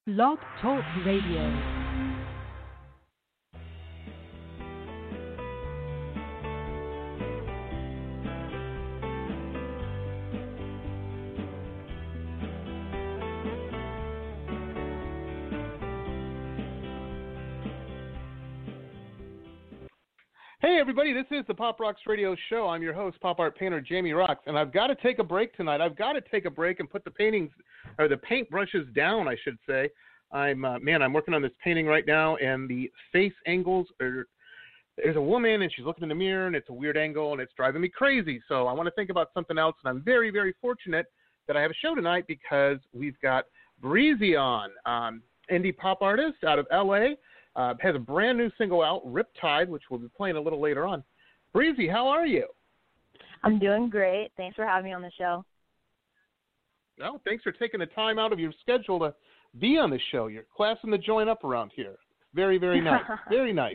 Blog Talk Radio. Hey everybody, this is the Pop Rocks Radio Show. I'm your host, pop art painter Jamie Rocks, and I've got to take a break tonight. I've got to take a break and put the paint brushes down, I should say. I'm working on this painting right now, and the face angles are. There's a woman, and she's looking in the mirror, and it's a weird angle, and it's driving me crazy. So I want to think about something else, and I'm very, very fortunate that I have a show tonight because we've got Breezy on, indie pop artist out of L.A., has a brand new single out, Riptide, which we'll be playing a little later on. Breezy, how are you? I'm doing great. Thanks for having me on the show. Well, thanks for taking the time out of your schedule to be on the show. You're classing the joint up around here. Very, very nice. Very nice.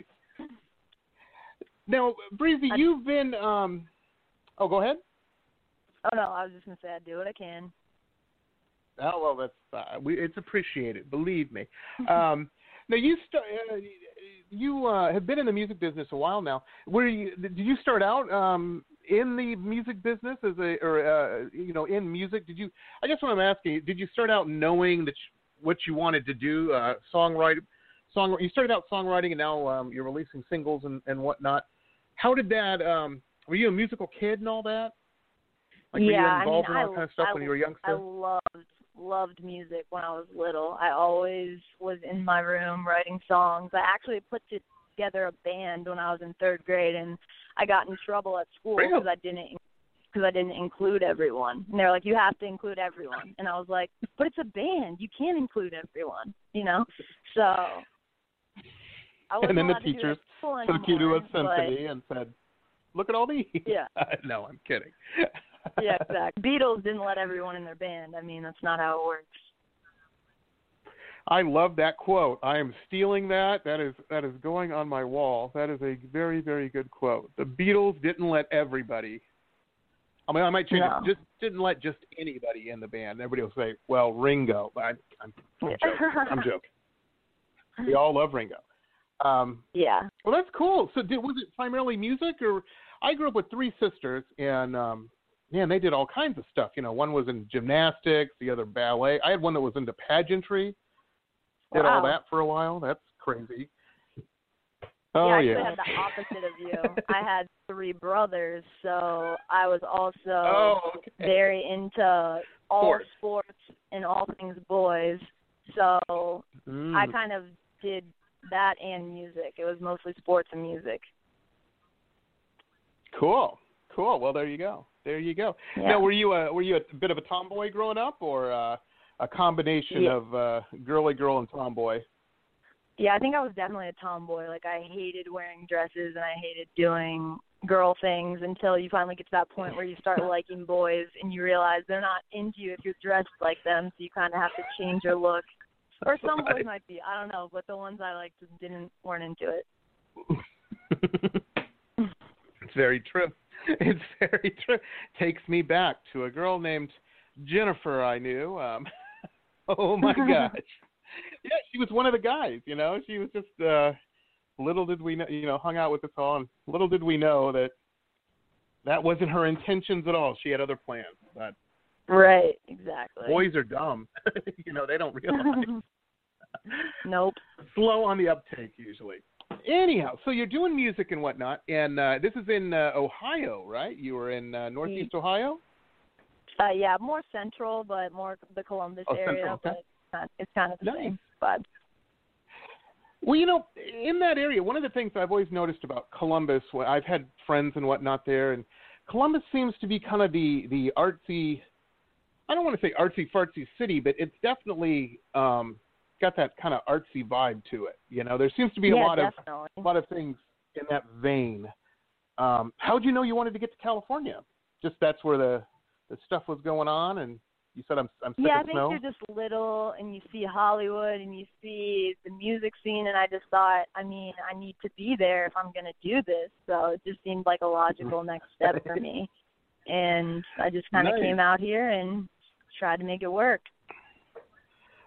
Now, Breezy, you've been go ahead. Oh, no, I was just going to say I do what I can. Oh, well, that's it's appreciated, believe me. Now, you have been in the music business a while now. Did you start out in the music business in music? I guess what I'm asking you, did you start out knowing what you wanted to do? You started out songwriting, and now you're releasing singles and whatnot. How did that? Were you a musical kid and all that? Were you involved in all kind of stuff when you were a youngster? I loved music when I was little. I always was in my room writing songs. I actually put together a band when I was in third grade, and I got in trouble at school because I didn't include everyone. And they're like, you have to include everyone. And I was like, but it's a band. You can't include everyone, So I wasn't and then the allowed to teachers do that took you to a symphony and said, look at all these. Yeah. No, I'm kidding. Yeah, exactly. Beatles didn't let everyone in their band. I mean, that's not how it works. I love that quote. I am stealing that. That is going on my wall. That is a very, very good quote. The Beatles didn't let everybody. I mean, I might change it. Just didn't let just anybody in the band. Everybody will say, well, Ringo. But I'm joking. I'm joking. We all love Ringo. Yeah. Well, that's cool. So was it primarily music? Or I grew up with three sisters, and they did all kinds of stuff. One was in gymnastics, the other ballet. I had one that was into pageantry. Did all that for a while. That's crazy. Oh, yeah. I actually had the opposite of you. I had three brothers, so I was also very into all sports and all things boys. So I kind of did that and music. It was mostly sports and music. Cool. Well, there you go. Yeah. Now, were you a bit of a tomboy growing up, or a combination of girly girl and tomboy? Yeah, I think I was definitely a tomboy. Like, I hated wearing dresses and I hated doing girl things until you finally get to that point where you start liking boys and you realize they're not into you if you're dressed like them, so you kind of have to change your look. Or some boys might be. I don't know, but the ones I liked weren't into it. It's very true. It's very true. Takes me back to a girl named Jennifer I knew. Oh, my gosh. Yeah, she was one of the guys, She was just, little did we know, hung out with us all, and little did we know that wasn't her intentions at all. She had other plans. But right, exactly. Boys are dumb. They don't realize. Nope. Slow on the uptake, usually. Anyhow, so you're doing music and whatnot, and this is in Ohio, right? You were in Northeast Ohio? Yeah, more central, but more the Columbus area. Central, okay. But it's kind of the same vibe. Well, in that area, one of the things I've always noticed about Columbus, I've had friends and whatnot there, and Columbus seems to be kind of the artsy, I don't want to say artsy-fartsy city, but it's definitely got that kind of artsy vibe to it. There seems to be a lot of things in that vein. How'd you know you wanted to get to California? Just that's where the stuff was going on, and you said I'm sick of snow? Yeah, I think you're just little, and you see Hollywood, and you see the music scene, and I just thought, I need to be there if I'm going to do this. So it just seemed like a logical next step for me. And I just kind of came out here and tried to make it work.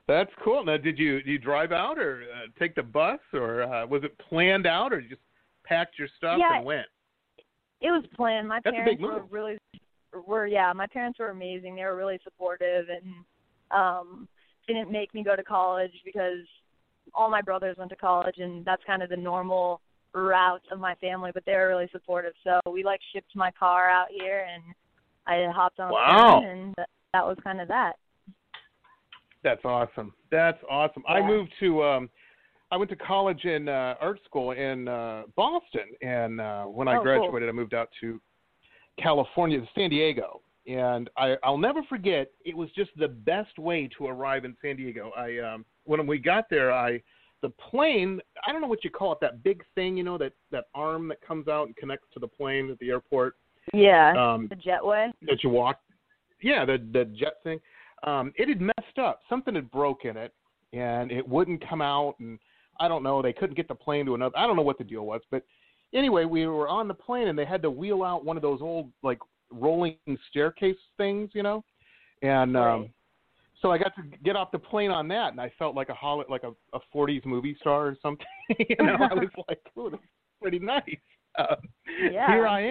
That's cool. Now, did you drive out or take the bus, or was it planned out, or you just packed your stuff and went? It was planned. My That's parents a big move. my parents were amazing. They were really supportive and didn't make me go to college because all my brothers went to college, and that's kind of the normal route of my family, but they were really supportive. So we shipped my car out here, and I hopped on a plane, and that was kind of that. That's awesome. That's awesome. Yeah. I moved to I went to college in art school in Boston, and when I graduated, I moved out to California, San Diego. And I'll never forget, it was just the best way to arrive in San Diego. When we got there, the plane, I don't know what you call it, that big thing, that arm that comes out and connects to the plane at the airport. Yeah, the jetway. That you walk. Yeah, the jet thing. It had messed up. Something had broke in it, and it wouldn't come out, and I don't know. They couldn't get the plane to another. I don't know what the deal was, but anyway, we were on the plane, and they had to wheel out one of those old, rolling staircase things, and right. So I got to get off the plane on that, and I felt like a 40s movie star or something. I was like, "Ooh, that's pretty nice." Here I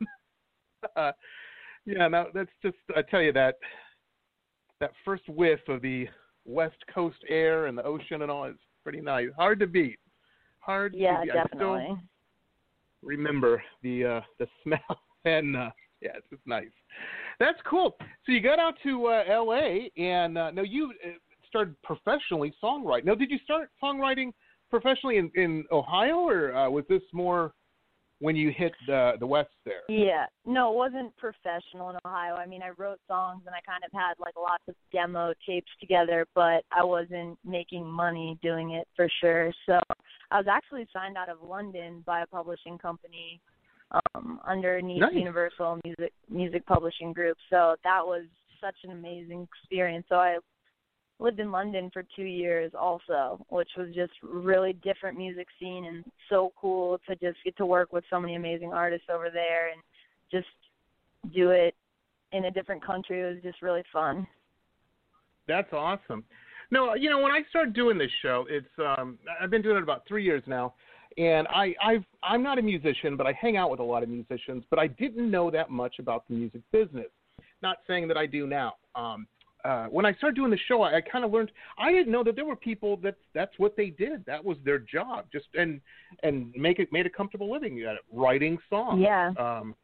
am. No, that's just, I tell you, that first whiff of the West Coast air and the ocean and all is pretty nice. Hard to beat. Yeah, definitely. I still remember the smell, and it's just nice. That's cool. So you got out to L.A., and now you started professionally songwriting. Now, did you start songwriting professionally in Ohio, or was this more when you hit the West there? Yeah. No, it wasn't professional in Ohio. I mean, I wrote songs, and I kind of had lots of demo tapes together, but I wasn't making money doing it for sure. So I was actually signed out of London by a publishing company underneath Universal Music Publishing Group. So that was such an amazing experience. So I lived in London for 2 years also, which was just really different music scene and so cool to just get to work with so many amazing artists over there and just do it in a different country. It was just really fun. That's awesome. No, when I started doing this show, it's I've been doing it about 3 years now, and I'm not a musician, but I hang out with a lot of musicians, but I didn't know that much about the music business. Not saying that I do now. When I started doing the show, I kind of learned. I didn't know that there were people that's what they did. That was their job, just and made a comfortable living at it, writing songs. Yeah.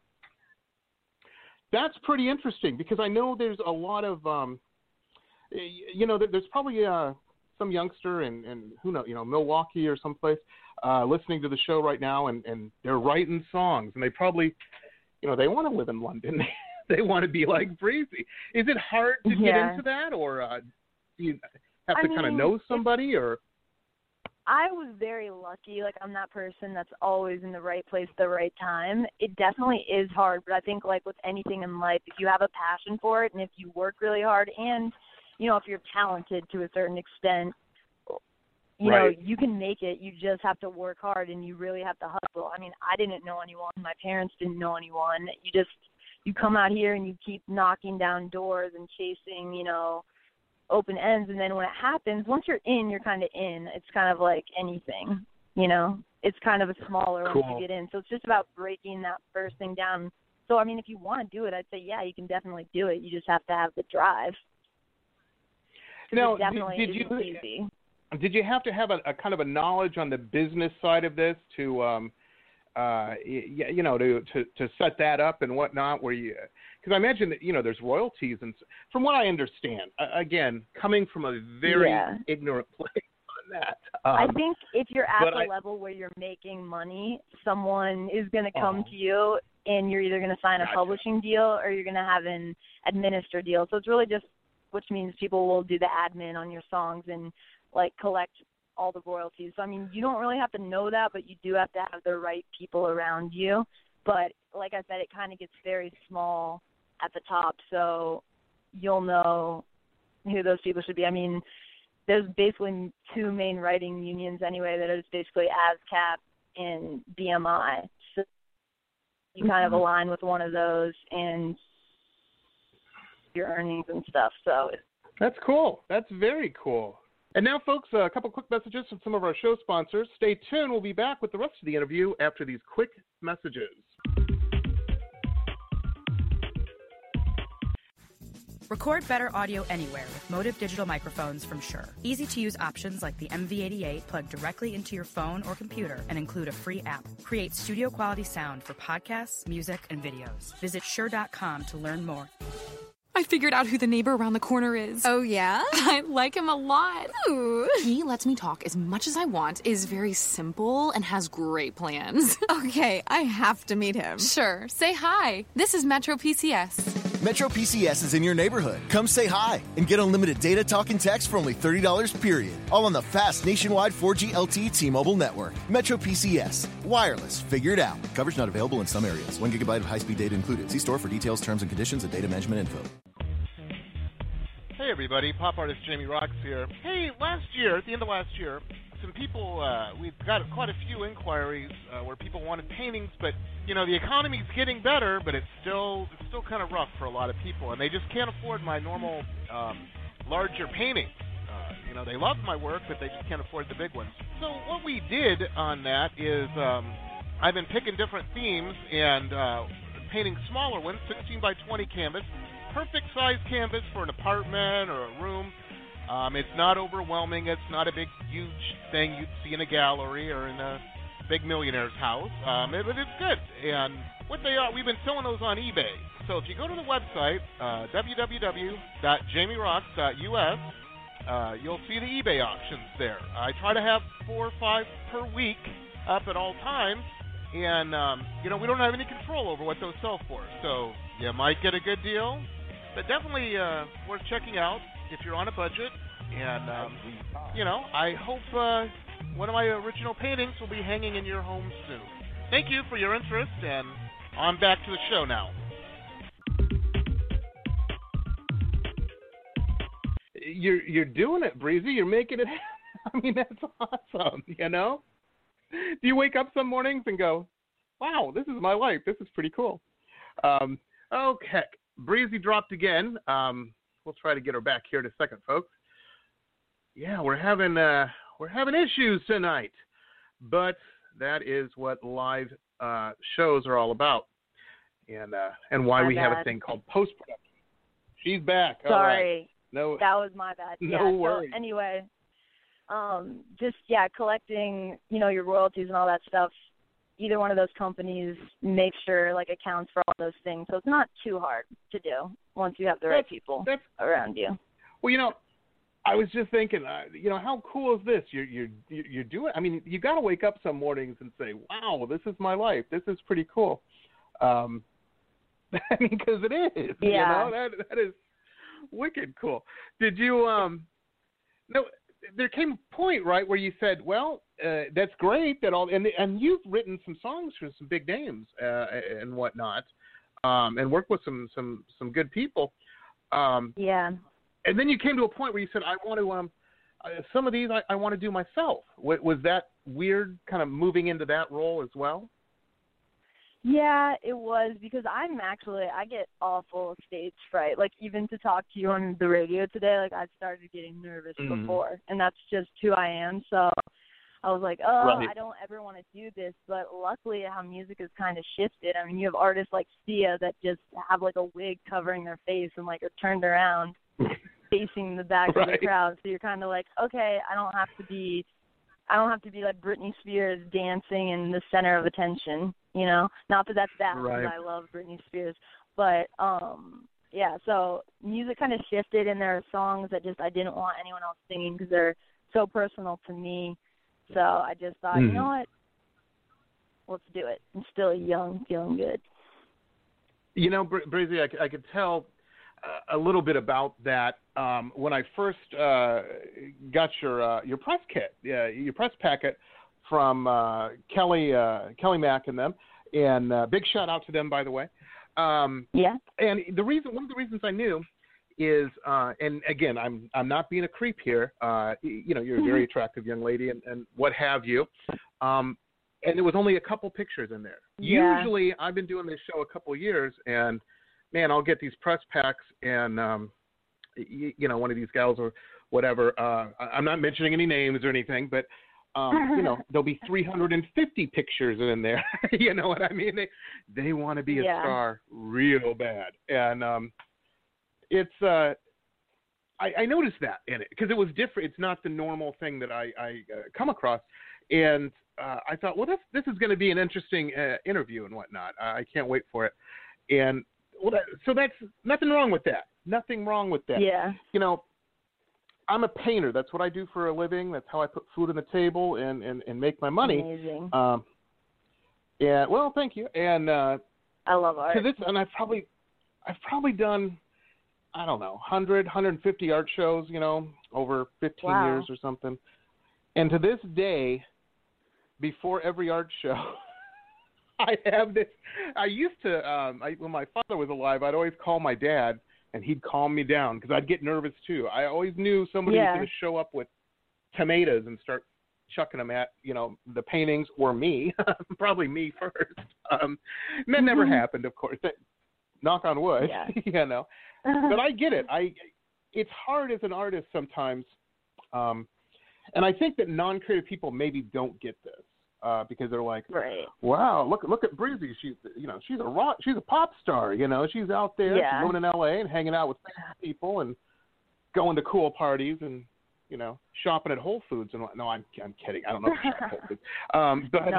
That's pretty interesting because I know there's a lot of there's probably some youngster in who knows, Milwaukee or someplace listening to the show right now, and they're writing songs, and they probably, they want to live in London. They want to be like Breezy. Is it hard to get into that, or do you have to kind of know somebody? Or I was very lucky. I'm that person that's always in the right place at the right time. It definitely is hard, but I think with anything in life, if you have a passion for it and if you work really hard and, if you're talented to a certain extent, you can make it. You just have to work hard and you really have to hustle. I mean, I didn't know anyone. My parents didn't know anyone. You come out here and you keep knocking down doors and chasing, open ends. And then when it happens, once you're in, you're kind of in. It's kind of like anything, it's kind of a smaller once you get in. So it's just about breaking that first thing down. So, I mean, if you want to do it, I'd say, yeah, you can definitely do it. You just have to have the drive. Now, did you have to have a kind of a knowledge on the business side of this to to set that up and whatnot, because I imagine that there's royalties, and from what I understand, again, coming from a very ignorant place on that, I think if you're at the level where you're making money, someone is going to come to you, and you're either going to sign a publishing deal or you're going to have an administer deal. So it's really just, which means people will do the admin on your songs and collect all the royalties. So, I mean, you don't really have to know that, but you do have to have the right people around you. But like I said, it kind of gets very small at the top, so you'll know who those people should be. I mean, there's basically two main writing unions anyway that is basically ASCAP and BMI. So you kind of align with one of those and your earnings and stuff. So that's cool. That's very cool. And now, folks, a couple quick messages from some of our show sponsors. Stay tuned. We'll be back with the rest of the interview after these quick messages. Record better audio anywhere with Motive digital microphones from Shure. Easy-to-use options like the MV88 plug directly into your phone or computer and include a free app. Create studio-quality sound for podcasts, music, and videos. Visit Shure.com to learn more. I figured out who the neighbor around the corner is. Oh, yeah? I like him a lot. Ooh. He lets me talk as much as I want, is very simple, and has great plans. Okay, I have to meet him. Sure. Say hi. This is Metro PCS. Metro PCS is in your neighborhood. Come say hi and get unlimited data, talk, and text for only $30 period. All on the fast nationwide 4G LTE T-Mobile network. Metro PCS. Wireless. Figure it out. Coverage not available in some areas. 1 gigabyte of high-speed data included. See store for details, terms, and conditions, and data management info. Hey everybody, pop artist Jamie Rocks here. Hey, at the end of last year, some people, we've got quite a few inquiries where people wanted paintings, but, you know, the economy's getting better, but it's still kind of rough for a lot of people, and they just can't afford my normal larger paintings. You know, they love my work, but they just can't afford the big ones. So what we did on that is I've been picking different themes and painting smaller ones, 16 by 20 canvas, perfect size canvas for an apartment or a room. It's not overwhelming. It's not a big, huge thing you'd see in a gallery or in a big millionaire's house. But it's good. And what they are, we've been selling those on eBay. So if you go to the website, www.jamierocks.us, you'll see the eBay auctions there. I try to have 4 or 5 per week up at all times. And, you know, we don't have any control over what those sell for. So you might get a good deal. But definitely worth checking out if you're on a budget. And, you know, I hope one of my original paintings will be hanging in your home soon. Thank you for your interest, and on back to the show now. You're doing it, Breezy. You're making it. I mean, that's awesome, you know? Do you wake up some mornings and go, wow, this is my life. This is pretty cool. Okay. Breezy dropped again. We'll try to get her back here in a second, folks. Yeah, we're having issues tonight, but that is what live shows are all about, and why we have a thing called post-production. She's back. Sorry. All right. No, that was my bad. No worries. So anyway, collecting, you know, your royalties and all that stuff. Either one of those companies make sure accounts for all those things, so it's not too hard to do once you have the right people around you. Well, you know, I was just thinking, you know, how cool is this? You're doing. I mean, you got to wake up some mornings and say, wow, this is my life. This is pretty cool. I mean, because it is. Yeah. You know, that is wicked cool. Did you no? There came a point, right, where you said, well, that's great that all, and you've written some songs for some big names and whatnot, and worked with some good people. Yeah. And then you came to a point where you said, I want to, some of these I want to do myself. Was that weird, kind of moving into that role as well? Yeah, it was, because I get awful stage fright. Even to talk to you on the radio today, I started getting nervous before, and that's just who I am. So I was like, right. I don't ever want to do this. But luckily, how music has kind of shifted. I mean, you have artists like Sia that just have a wig covering their face and are turned around, facing the back of the crowd. So you're kind of okay, I don't have to be like Britney Spears dancing in the center of attention, you know? Not that that's bad, because I love Britney Spears. But, yeah, so music kind of shifted, and there are songs that I didn't want anyone else singing because they're so personal to me. So I just thought, you know what? Let's do it. I'm still young, feeling good. You know, Breezy, I could tell a little bit about that when I first got your press kit, your press packet from Kelly Mack and them, and big shout out to them, by the way. Yeah. And one of the reasons I knew is, and again, I'm not being a creep here. You know, you're a very attractive young lady, and what have you. And there was only a couple pictures in there. Yeah. Usually, I've been doing this show a couple of years, and man, I'll get these press packs, and you know, one of these gals whatever. I'm not mentioning any names or anything, but there'll be 350 pictures in there. You know what I mean? They want to be a star real bad, and it's. I noticed that in it because it was different. It's not the normal thing that I come across, and I thought, well, this is going to be an interesting interview and whatnot. I can't wait for it, and so that's nothing wrong with that. Nothing wrong with that. Yeah. I'm a painter. That's what I do for a living. That's how I put food on the table and make my money. Amazing. Well, thank you. And I love art. And I've probably done, I don't know, 100, 150 art shows, over 15 years or something. And to this day, before every art show, I have this. I used to, when my father was alive, I'd always call my dad. And he'd calm me down because I'd get nervous too. I always knew somebody was going to show up with tomatoes and start chucking them at, the paintings or me. Probably me first. And that never happened, of course. Knock on wood, But I get it. It's hard as an artist sometimes. And I think that non-creative people maybe don't get this. Because they're like, wow, look at Breezy. She's a pop star. She's out there, she's living in L.A. and hanging out with people and going to cool parties and shopping at Whole Foods and no, I'm kidding. I don't know if I shop at Whole Foods. But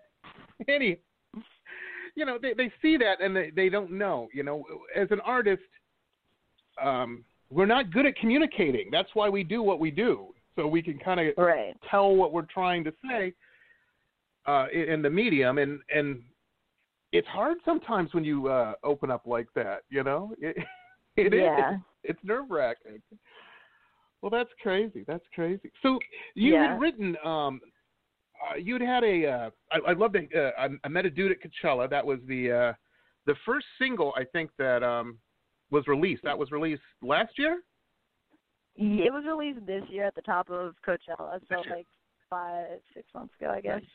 they see that and they don't know. As an artist, we're not good at communicating. That's why we do what we do, so we can kind of tell what we're trying to say. In the medium, and it's hard sometimes when you open up like that, it is. It's nerve-wracking. Well, that's crazy. So you had written, you'd had I loved it. I met a dude at Coachella. That was the first single I think that was released. That was released last year? It was released this year at the top of Coachella, so like 5-6 months ago, I guess.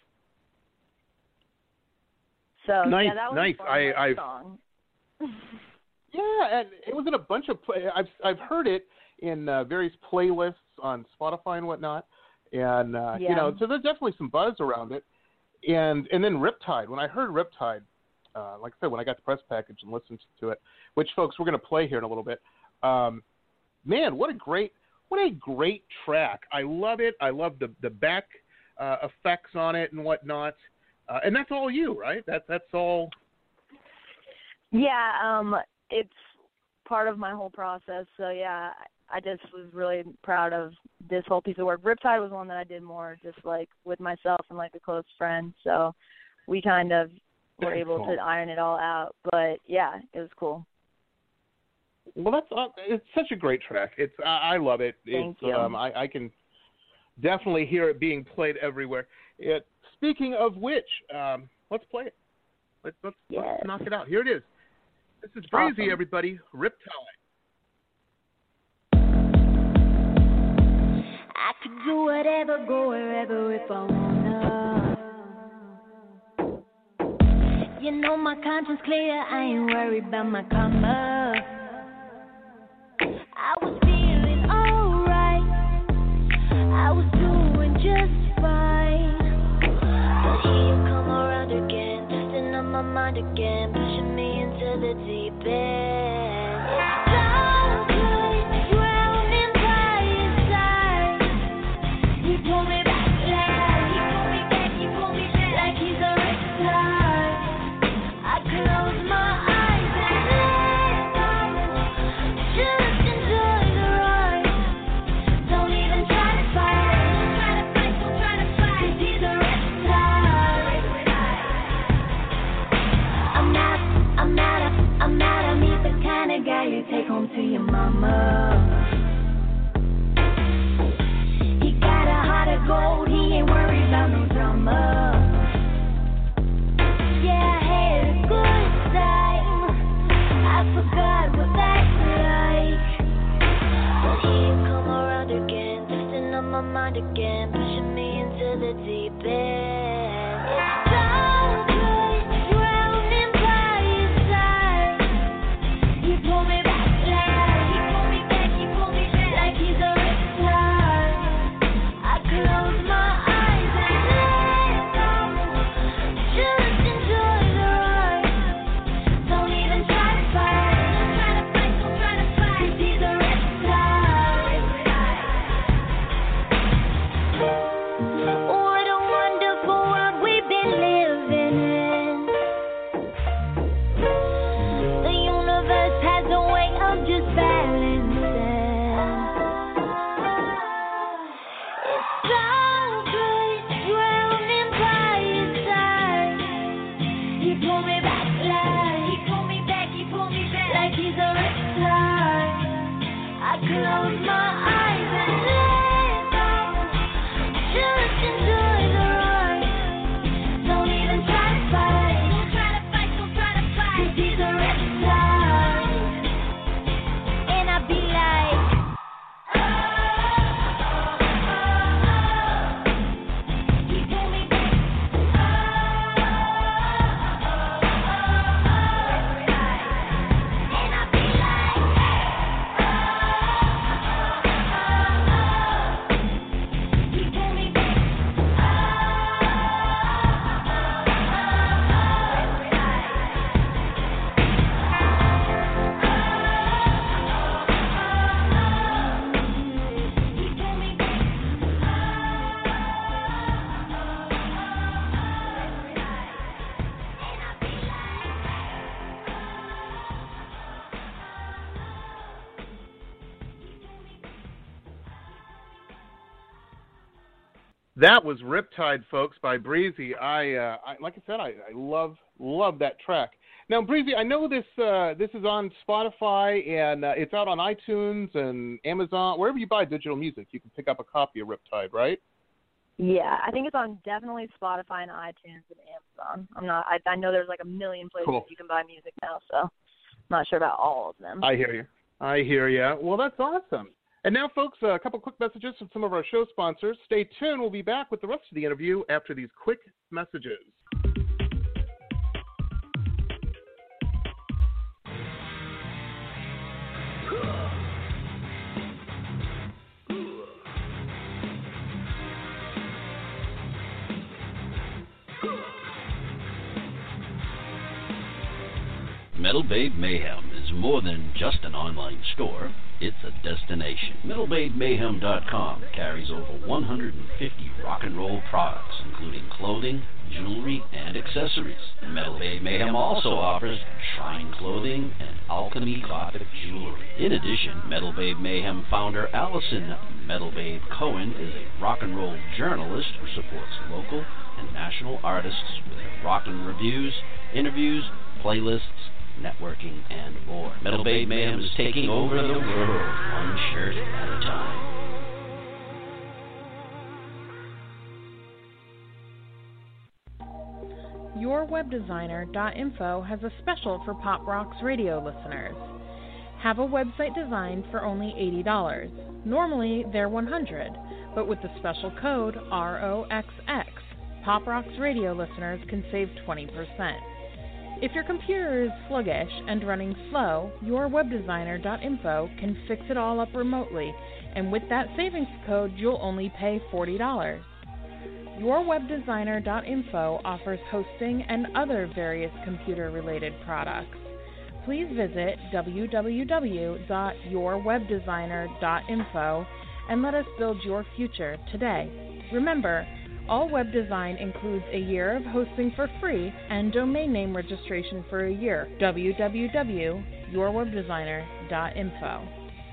So nice, that was nice. a fun song. Yeah, and it was in a bunch of. I've heard it in various playlists on Spotify and whatnot, and so there's definitely some buzz around it. And then Riptide. When I heard Riptide, like I said, when I got the press package and listened to it, which folks we're going to play here in a little bit. Man, what a great track! I love it. I love the back effects on it and whatnot. And that's all you, right? That's all. Yeah, it's part of my whole process. So yeah, I just was really proud of this whole piece of work. Riptide was one that I did more just like with myself and like a close friend. So we kind of were able to iron it all out. But yeah, it was cool. Well, it's such a great track. I love it. Thank you. I can definitely hear it being played everywhere. Speaking of which, let's play it. Let's knock it out. Here it is. This is Breezy, awesome. Everybody. Riptide. I could do whatever, go wherever if I wanna. My conscience clear, I ain't worried about my karma. I was feeling alright. I was doing just fine. But here you come around again, testing on my mind again, pushing me into the deep end. Don't get drowning by your side. You pull me back like you pull me back like he's a reptile. I close my eyes and let go. Just enjoy the ride. Don't even try to fight. Don't try to fight. 'Cause he's a reptile. I'm not a meet the kind of guy you take home to your mama. He got a heart of gold. He ain't worried about no drama. Yeah, I had a good time. I forgot what that's like. But here you come around again, testing on my mind again, pushing me into the deep end. Don't get drowning by your side. You pull me back like he's a reptile. That was Riptide, folks, by Breezy. I like I said, I love that track. Now, Breezy, I know this is on Spotify and it's out on iTunes and Amazon, wherever you buy digital music. You can pick up a copy of Riptide, right? Yeah, I think it's on definitely Spotify and iTunes and Amazon. I know there's like a million places you can buy music now, so I'm not sure about all of them. I hear you. Well, that's awesome. And now, folks, a couple quick messages from some of our show sponsors. Stay tuned. We'll be back with the rest of the interview after these quick messages. Metal Babe Mayhem is more than just an online store, it's a destination. MetalBabeMayhem.com carries over 150 rock and roll products, including clothing, jewelry, and accessories. Metal Babe Mayhem also offers shrine clothing and alchemy gothic jewelry. In addition, Metal Babe Mayhem founder Allison Metal Babe Cohen is a rock and roll journalist who supports local and national artists with her rockin' reviews, interviews, playlists, networking, and more. Metal Babe Mayhem is taking over the world, one shirt at a time. YourWebDesigner.info has a special for Pop Rocks radio listeners. Have a website designed for only $80. Normally, they're $100, but with the special code ROXX, Pop Rocks radio listeners can save 20%. If your computer is sluggish and running slow, YourWebDesigner.info can fix it all up remotely, and with that savings code, you'll only pay $40. YourWebDesigner.info offers hosting and other various computer-related products. Please visit www.yourwebdesigner.info and let us build your future today. Remember, all web design includes a year of hosting for free and domain name registration for a year. www.yourwebdesigner.info.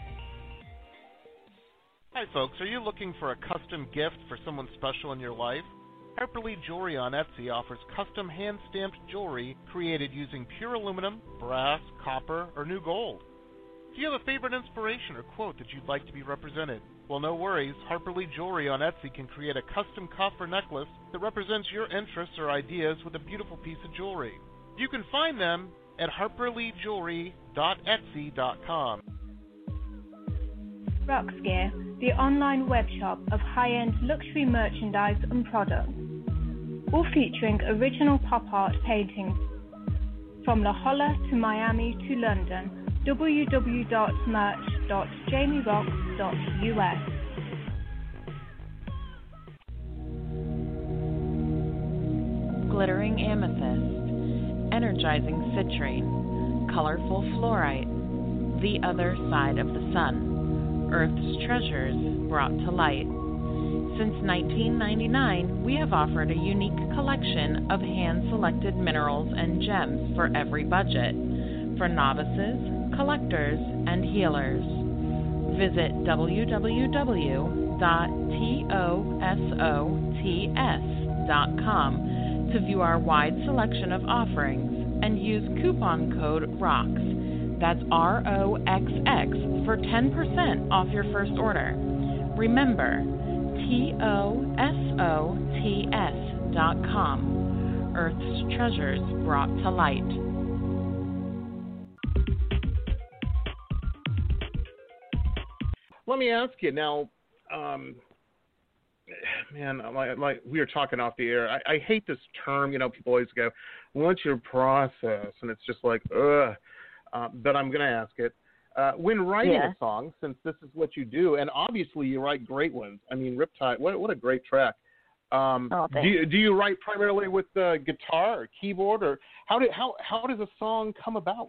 Hi folks, are you looking for a custom gift for someone special in your life? Harper Lee Jewelry on Etsy offers custom hand-stamped jewelry created using pure aluminum, brass, copper, or new gold. Do you have a favorite inspiration or quote that you'd like to be represented? Well, no worries. Harper Lee Jewelry on Etsy can create a custom cuff or necklace that represents your interests or ideas with a beautiful piece of jewelry. You can find them at harperleejewelry.etsy.com. Rocks Gear, the online web shop of high-end luxury merchandise and products, all featuring original pop art paintings. From La Jolla to Miami to London, www.merch.jamierocks.us. Glittering amethyst, energizing citrine, colorful fluorite, the other side of the sun. Earth's treasures brought to light. Since 1999, we have offered a unique collection of hand-selected minerals and gems for every budget, for novices, collectors, and healers. Visit www.tosots.com to view our wide selection of offerings and use coupon code ROXX. That's ROXX for 10% off your first order. Remember, TOSOTS.com. Earth's treasures brought to light. Let me ask you now, man, like we were talking off the air, I hate this term, people always go, what's your process? And it's just like, ugh. But I'm going to ask it. When writing a song, since this is what you do, and obviously you write great ones. I mean, Riptide, what a great track. Do you write primarily with guitar or keyboard, or how does a song come about?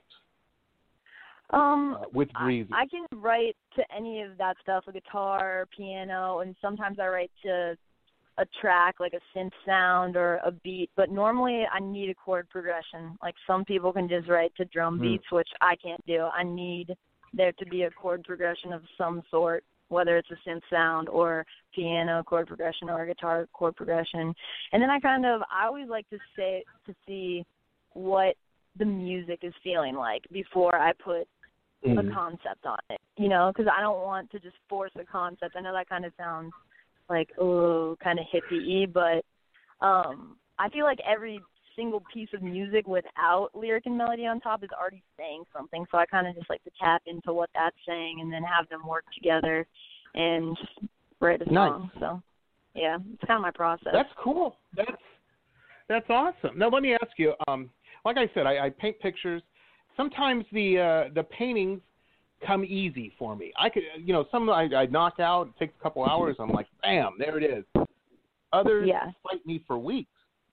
With Breezy, I can write to any of that stuff, a guitar, piano, and sometimes I write to a track like a synth sound or a beat, but normally I need a chord progression. Like some people can just write to drum beats, which I can't do. I need there to be a chord progression of some sort whether it's a synth sound or piano chord progression or a guitar chord progression. And then I always like to see what the music is feeling like before I put a concept on it, because I don't want to just force a concept. I know that kind of sounds like, kind of hippie-y, but I feel like every single piece of music without lyric and melody on top is already saying something, so I kind of just like to tap into what that's saying and then have them work together and just write a song. Nice. So, yeah, it's kind of my process. That's cool. That's awesome. Now, let me ask you, like I said, I paint pictures. Sometimes the paintings come easy for me. I could, some I knock out, it takes a couple hours, I'm like, bam, there it is. Others fight me for weeks.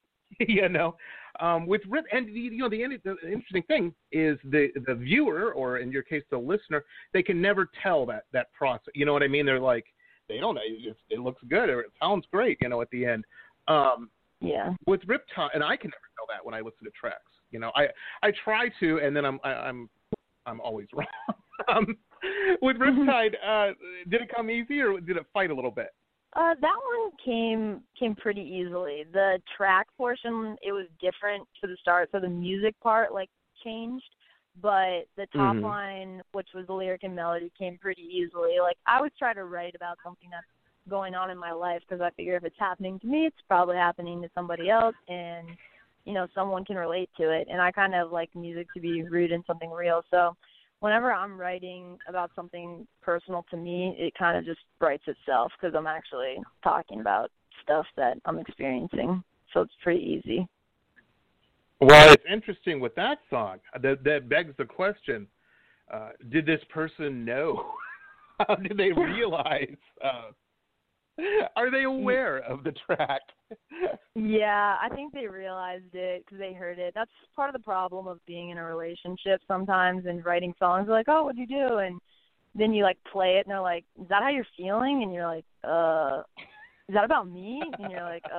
With Rip, and the interesting thing is the viewer, or in your case the listener, they can never tell that process. You know what I mean? They're like, they don't know. It looks good or it sounds great. At the end. With Riptide, and I can never tell that when I listen to tracks. I try to, and then I'm always wrong. With Riptide, did it come easy or did it fight a little bit? That one came pretty easily. The track portion, it was different to the start, so the music part changed, but the top line, which was the lyric and melody, came pretty easily. I always try to write about something that's going on in my life, because I figure if it's happening to me, it's probably happening to somebody else, and someone can relate to it. And I kind of like music to be rooted in something real, so whenever I'm writing about something personal to me, it kind of just writes itself, because I'm actually talking about stuff that I'm experiencing. So it's pretty easy. Well, it's interesting with that song. That begs the question, did this person know? How did they realize? Are they aware of the track? Yeah, I think they realized it because they heard it. That's part of the problem of being in a relationship sometimes and writing songs. They're like, oh, what'd you do? And then you play it and they're like, is that how you're feeling? And you're like, is that about me? And you're like,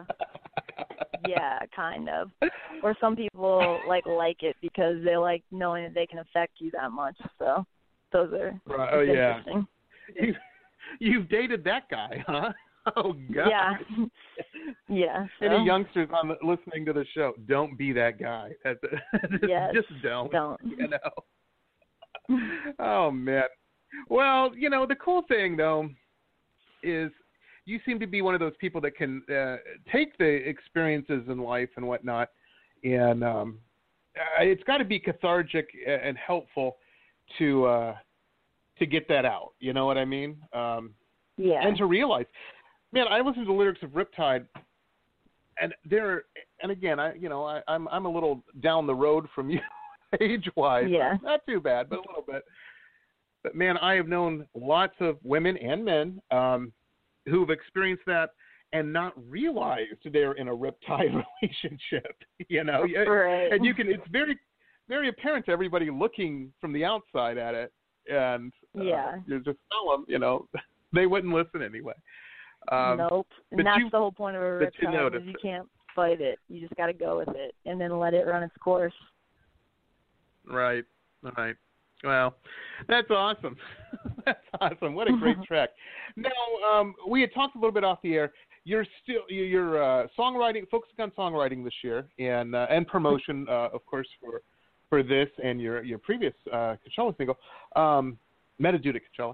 yeah, kind of. Or some people like it because they like knowing that they can affect you that much. So those are interesting. You've dated that guy, huh? Oh, God. Yeah. Yeah. So. Any youngsters listening to the show, don't be that guy. Just don't. Don't. Oh, man. Well, the cool thing, though, is you seem to be one of those people that can take the experiences in life and whatnot, and it's got to be cathartic and helpful to get that out. You know what I mean? And to realize, man, I listened to the lyrics of Riptide, and again, I'm a little down the road from you age-wise. Yeah. Not too bad, but a little bit. But man, I have known lots of women and men who've experienced that and not realized they're in a Riptide relationship. Right. And it's very, very apparent to everybody looking from the outside at it. And you just tell them, they wouldn't listen anyway. Nope. And that's the whole point of a Riptide, is you can't fight it. You just got to go with it and then let it run its course. Right. Well, that's awesome. That's awesome. What a great track. Now, we had talked a little bit off the air. You're songwriting, focusing on songwriting this year, and promotion, of course, for this and your previous Coachella single, Metaduta Coachella.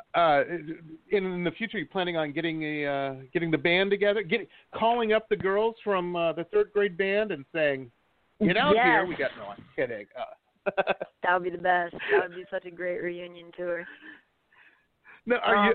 In the future, are you planning on getting the band together, calling up the girls from the third grade band and saying, "Get out here"? No, I'm kidding. That would be the best. That would be such a great reunion tour. No, I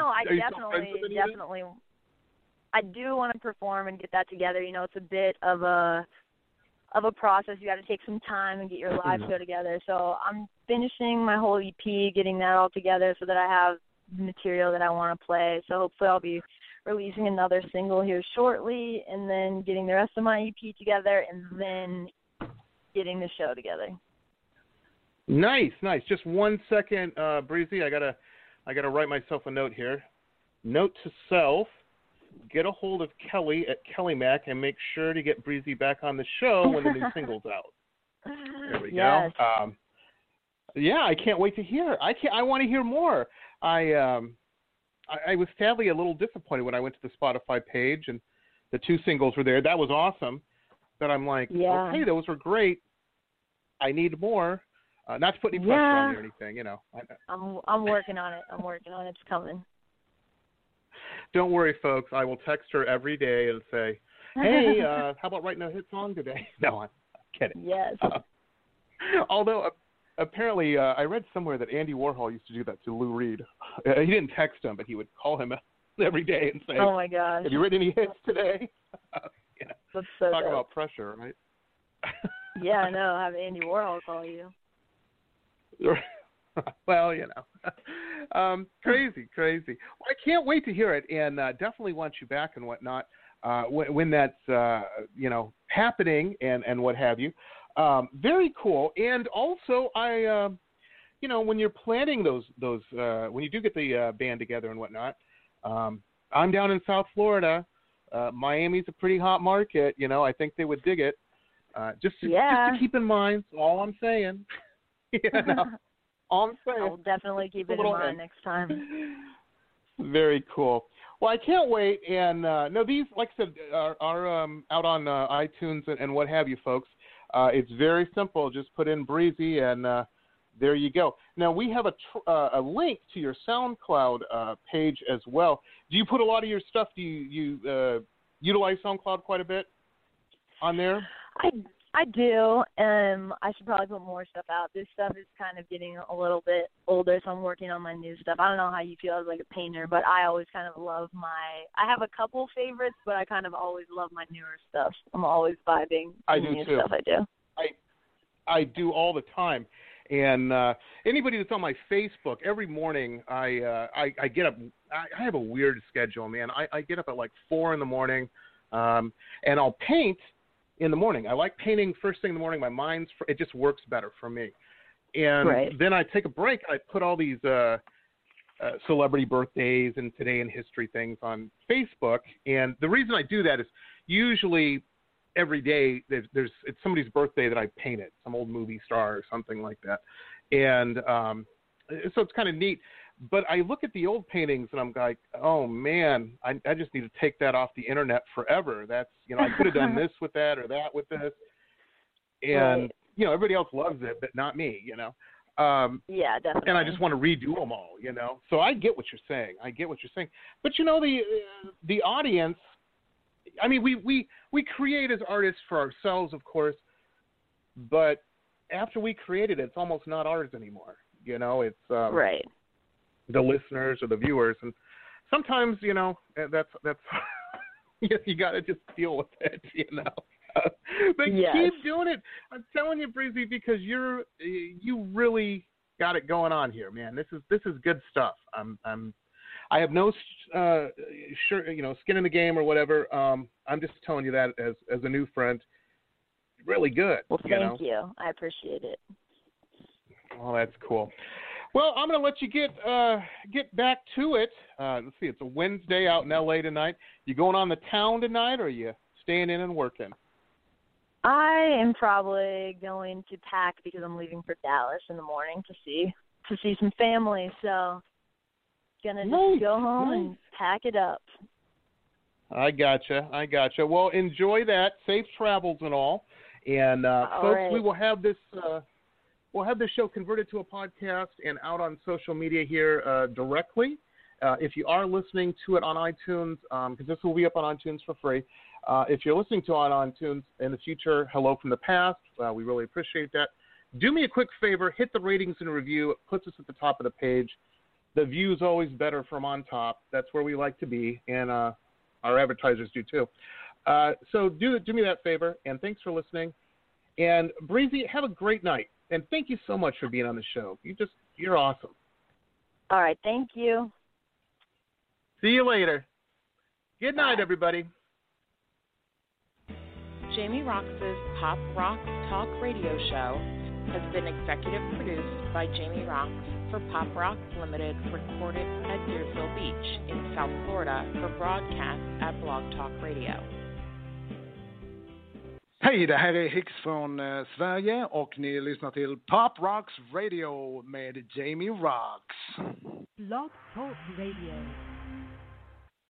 definitely. I do want to perform and get that together. It's a bit of a process. You got to take some time and get your live show together. So I'm finishing my whole EP, getting that all together so that I have the material that I want to play. So hopefully I'll be releasing another single here shortly, and then getting the rest of my EP together, and then getting the show together. Nice. Just 1 second, Breezy. I gotta write myself a note here. Note to self: get a hold of Kelly at Kelly Mac and make sure to get Breezy back on the show when the new single's out. There we go. I can't wait to hear. I want to hear more. I was sadly a little disappointed when I went to the Spotify page and the 2 singles were there. That was awesome. But I'm like, okay, those were great. I need more. Not to put any pressure on you or anything, you know. I'm working on it. It's coming. Don't worry, folks. I will text her every day and say, hey, how about writing a hit song today? No, I'm kidding. Yes. Although apparently I read somewhere that Andy Warhol used to do that to Lou Reed. He didn't text him, but he would call him every day and say, oh, my gosh. Have you written any hits today? That's so Talk dope. about pressure, right? Yeah, I know. Have Andy Warhol call you. Well, you know. Crazy. Well, I can't wait to hear it, and definitely want you back and whatnot when that's, you know, happening and what have you. Very cool. And also, I, you know, when you're planning those when you do get the band together and whatnot, I'm down in South Florida. Miami's a pretty hot market. You know, I think they would dig it. Just to keep in mind, all I'm saying. You know, all I'm saying. I'll definitely keep it in mind next time. Very cool. Well, I can't wait. And no, these, like I said, are out on iTunes and what have you, folks. It's very simple. Just put in Breezy, and there you go. Now, we have a link to your SoundCloud page as well. Do you put a lot of your stuff? Do you utilize SoundCloud quite a bit on there? I do. I should probably put more stuff out. This stuff is kind of getting a little bit older, so I'm working on my new stuff. I don't know how you feel as like a painter, but I always kind of love I have a couple favorites, but I kind of always love my newer stuff. I'm always vibing the new stuff I do. I do all the time. And anybody that's on my Facebook, every morning I get up. I have a weird schedule, man. I get up at like 4 in the morning, and I'll paint in the morning. I like painting first thing in the morning. My mind's it just works better for me. And then I take a break. I put all these celebrity birthdays and today in history things on Facebook. And the reason I do that is usually every day it's somebody's birthday that I painted, some old movie star or something like that. And so it's kind of neat. But I look at the old paintings and I'm like, oh man, I just need to take that off the internet forever. That's, you know, I could have done this with that or that with this. And, you know, everybody else loves it, but not me, you know. Yeah, definitely. And I just want to redo them all, you know. So I get what you're saying. But, you know, the audience, I mean, we create as artists for ourselves, of course, but after we created it, it's almost not ours anymore. You know, it's the listeners or the viewers, and sometimes, you know, that's you got to just deal with it, you know. But keep doing it. I'm telling you, Breezy, because you really got it going on here, man. This is good stuff. I have no skin in the game or whatever. I'm just telling you that as a new friend. Really good. Well, thank you. I appreciate it. Well, that's cool. Well, I'm going to let you get back to it. Let's see. It's a Wednesday out in L.A. tonight. You going on the town tonight, or are you staying in and working? I am probably going to pack because I'm leaving for Dallas in the morning to see some family. So, gonna just go home and pack it up. I gotcha. Well, enjoy that. Safe travels and all. And folks, we will have this. We'll have this show converted to a podcast and out on social media here directly. If you are listening to it on iTunes, because this will be up on iTunes for free. If you're listening to it on iTunes in the future, hello from the past. We really appreciate that. Do me a quick favor, hit the ratings and review. It puts us at the top of the page. The view is always better from on top. That's where we like to be, and our advertisers do too. So do me that favor, and thanks for listening. And Breezy, have a great night. And thank you so much for being on the show. You're awesome. All right. Thank you. See you later. Good night, everybody. Jamie Roxx's Pop Rocks Talk Radio Show has been executive produced by Jamie Roxx for Pop Rocks Limited, recorded at Deerfield Beach in South Florida for broadcast at Blog Talk Radio. Hej, det här är Hicks från Sverige och ni lyssnar till Pop Rocks Radio med Jamie Roxx. Blog Talk Radio.